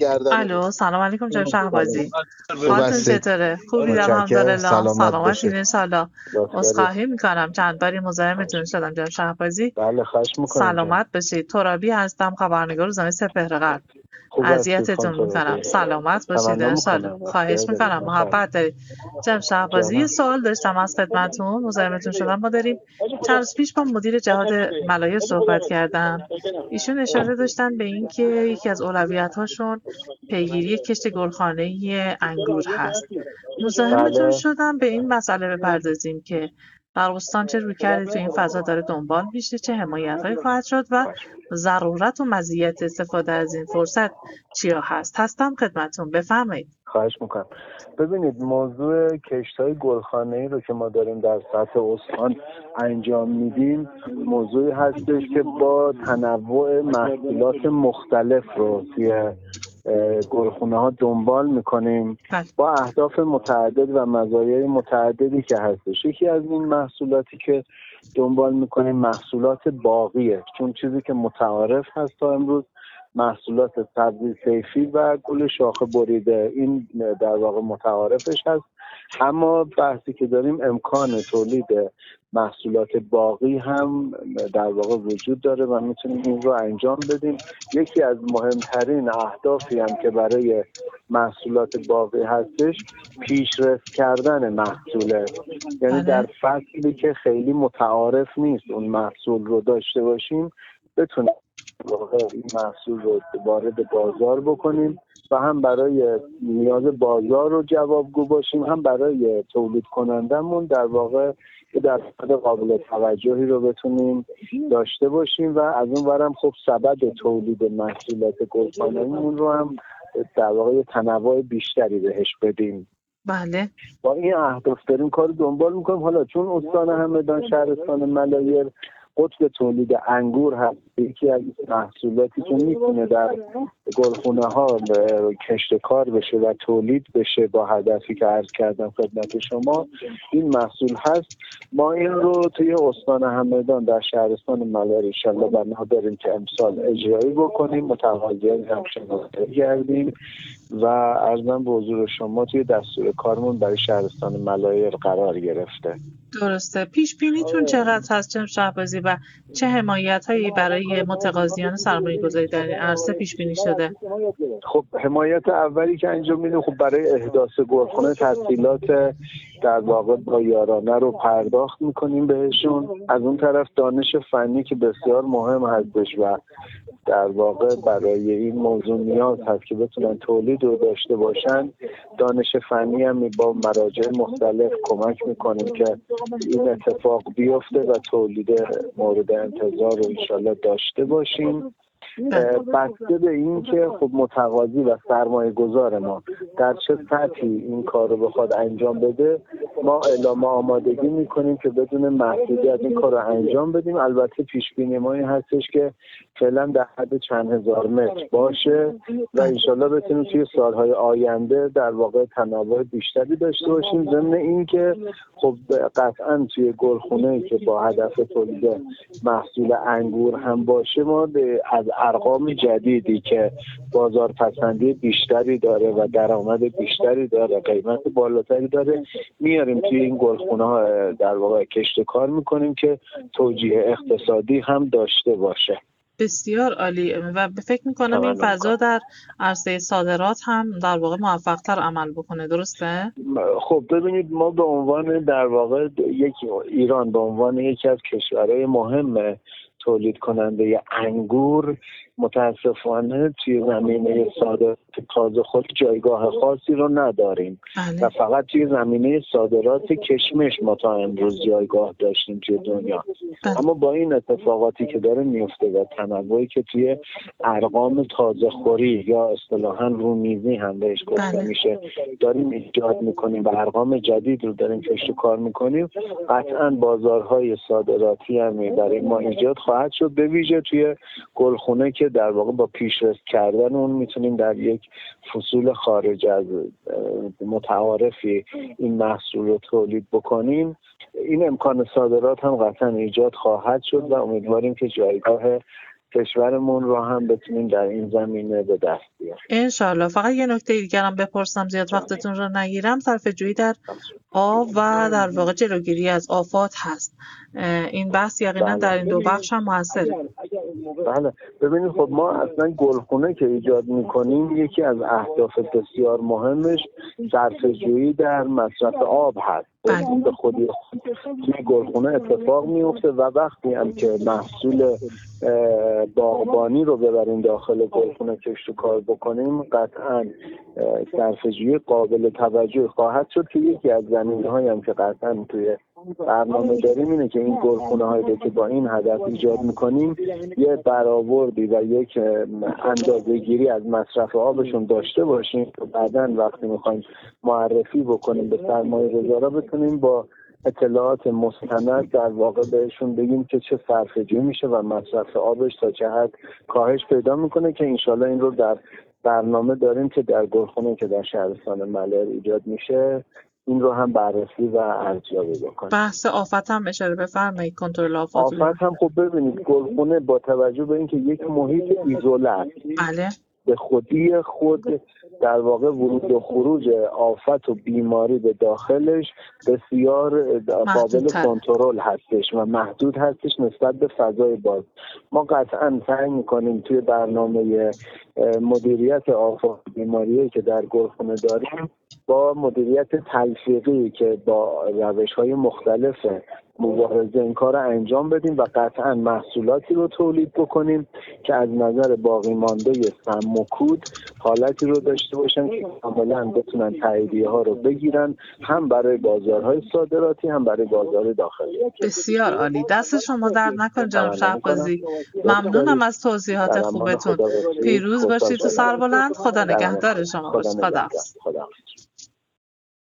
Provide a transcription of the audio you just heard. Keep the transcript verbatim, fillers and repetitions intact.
الو سلام علیکم جناب شهبازی، خوب حالتون هستید؟ چطوره؟ خوبید متشکرم. الحمدلله. سلامت سلامتین باشید. انشالله. لطف دارید. عذرخواهی میکنم چند باری مزاحمتون شدم جناب شهبازی. بله خواهش میکنم جان. سلامت باشید. ترابی هستم، خبرنگار روزنامه سپهر غرب. خوب هستید اذیتتون خانم میکنم. ترابی. سلامت باشید تمنا انشالله. میکنم خواهش اختیار دارید. میکنم، محبت دارید. جناب شهبازی یه جانم. سوال داشتم از خدمتتون، مزاحمتون شدم. ما داریم چند روز پیش با مدیر جهاد ملایر صحبت کردم. ایشون اشاره داشتن به اینکه یکی از اولویت‌هاشون پیگیری کشت گلخانه‌ای انگور هست. مزاحمتون بله. شدم به این مسئله بپردازیم که در استان چه رویکردی تو این فضا داره دنبال میشه، چه حمایت‌هایی خواهد شد و ضرورت و مزیت استفاده از این فرصت چیا هست. هستم خدمتتون، بفرمایید. خواهش میکنم. ببینید موضوع کشت‌های گلخانه‌ای رو که ما داریم در سطح استان انجام میدیم، موضوعی هستش که با تنوع محصولات مختلف رو توی گلخونه ها دنبال میکنیم با اهداف متعدد و مزایای متعددی که هستش. یکی از این محصولاتی که دنبال میکنیم محصولات باغیه، چون چیزی که متعارف هست تا امروز محصولات سبزی صیفی و گل شاخه بریده این در واقع متعارفش هست، اما بحثی که داریم امکان تولید محصولات باغی هم در واقع وجود داره و میتونیم این رو انجام بدیم. یکی از مهمترین اهدافی هم که برای محصولات باغی هستش پیشرفت کردن محصوله، یعنی در فصلی که خیلی متعارف نیست اون محصول رو داشته باشیم بتونیم این محصول رو وارد بازار بکنیم و هم برای نیاز بازار رو جوابگو باشیم، هم برای تولید کنندمون در واقع درصد قابل توجهی رو بتونیم داشته باشیم و از اون ورم خب سبد تولید محصولات گلخانه‌ایمون رو هم در واقع تنوع بیشتری بهش بدیم. بله. با این اهداف داریم کار دنبال میکنیم. حالا چون استان همدان شهرستان ملایر قطب تولید انگور هست، یکی از محصولاتی که میتونه در گلخونه ها کشت کار بشه و تولید بشه با هدفی که عرض کردم خدمت شما، این محصول هست. ما این رو توی استان همدان در شهرستان ملایر ان شاءالله برنامه داریم که امسال اجرایی بکنیم، متقاضیان هم شناسایی کردیم و عرضم به حضور شما توی دستور کارمون برای شهرستان ملایر قرار گرفته. درسته. پیش بینیتون چقدر هست جناب شهبازی و چه حمایت‌هایی برای متقاضیان سرمایه‌گذاری در این عرصه پیش بینی شده؟ خب حمایت اولی که انجام میدیم خب برای احداث گلخانه تسهیلات در واقع با یارانه رو پرداخت میکنیم بهشون. از اون طرف دانش فنی که بسیار مهم هستش و در واقع برای این موضوع نیاز هست که بتونن تولید رو داشته باشن، دانش فنی هم با مراجع مختلف کمک میکنیم که این اتفاق بیفته و تولید مورد انتظار رو انشالله داشته باشیم. بسته به این که خب متقاضی و سرمایه گذار ما در چه سطحی این کار رو بخواد انجام بده ما اعلام آمادگی میکنیم که بدون محدودیت این کار رو انجام بدیم. البته پیش بینی ما این هستش که فعلا در حد چند هزار متر باشه و انشالله بتونیم توی سالهای آینده در واقع تنوع بیشتری داشته باشیم. ضمن این که خب قطعا توی گلخونه‌ای که با هدف تولید محصول انگور هم باشه ما از ارقام جدیدی که بازار پسندی بیشتری داره و درآمد بیشتری داره، قیمت بالاتری داره، میاریم توی این گلخونه ها در واقع کشت کار میکنیم که توجیه اقتصادی هم داشته باشه. بسیار عالی و فکر میکنم این فضا در عرصه صادرات هم در واقع موفق‌تر عمل بکنه، درسته؟ خب ببینید ما به عنوان در واقع یکی ایران به عنوان یکی از کشورهای مهم تولید کننده انگور متاسفانه توی زمینه صادرات تازه خود جایگاه خاصی رو نداریم بله. و فقط توی زمینه صادرات کشمش ما تا امروز جایگاه داشتیم توی دنیا. بله. اما با این اتفاقاتی که داره میفته و تنوعی که توی ارقام تازه خوری یا اصطلاحاً رومیزی هم بهش گفته بله. میشه داریم ایجاد میکنیم و ارقام جدید رو داریم کشت و کار میکنیم، قطعاً بازارهای صادراتی هم برای ما ایجاد خواهد شد، به ویژه توی گلخونه که در واقع با پیشرفت کردن اون میتونیم در یک فصول خارج از متعارفی این محصول رو تولید بکنیم. این امکان صادرات هم قطعا ایجاد خواهد شد و امیدواریم که جایگاه کشورمون رو هم بتونیم در این زمینه به دست بیاریم. انشالله. فقط یه نکته دیگر هم بپرسم زیاد وقتتون رو نگیرم. صرفه‌جویی در آب و در واقع جلوگیری از آفات هست. این بحث یقینا در این دو بخش هم موثره. بله ببینید خب ما اصلا گلخونه که ایجاد میکنیم یکی از اهداف بسیار مهمش صرفه‌جویی در مصرف آب هست. به خودی توی گلخونه اتفاق میفته و وقتی هم که محصول باغبانی رو ببریم داخل گلخونه کشت و کار بکنیم قطعا صرفه‌جویی قابل توجه خواهد شد که یکی از زمینه‌هایی هم که قطعا توی برنامه داریم اینه که این گلخونه‌هایی رو که با این هدف ایجاد می‌کنیم یه برآوردی و یک اندازه‌گیری از مصرف آبشون داشته باشیم که بعداً وقتی می‌خوایم معرفی بکنیم به سرمایه‌گذارا بتونیم با اطلاعات مستند در واقع بهشون بگیم که چه صرفه‌جویی میشه و مصرف آبش تا چه حد کاهش پیدا میکنه که انشالله این رو در برنامه داریم که در گلخونه که در شهرستان ملر ایجاد میشه این رو هم بررسی و ارزیابی بکنیم. بحث آفت هم اشاره بفرمایید. کنترل آفات آفت هم خب ببینید گلخونه با توجه به اینکه یک محیط ایزوله است بله به خودی خود در واقع ورود و خروج آفت و بیماری به داخلش بسیار قابل کنترل هستش و محدود هستش نسبت به فضای باز. ما قطعا سعی می‌کنیم توی برنامه مدیریت آفات و بیماریایی که در گلخونه داریم با مدیریت تلفیقی که با روش‌های مختلف مبارزه این کار رو انجام بدیم و قطعا محصولاتی رو تولید بکنیم که از نظر باقی مانده سم و کود حالتی رو داشته باشن که کاملا بتونن تاییدیه ها رو بگیرن هم برای بازارهای صادراتی هم برای بازار داخلی. بسیار عالی. دست شما درد نکنه جناب شهبازی. ممنونم از توضیحات خوبتون. پیروز باشید تو سربلند. خدا نگهدار شما باشه. خداحافظ.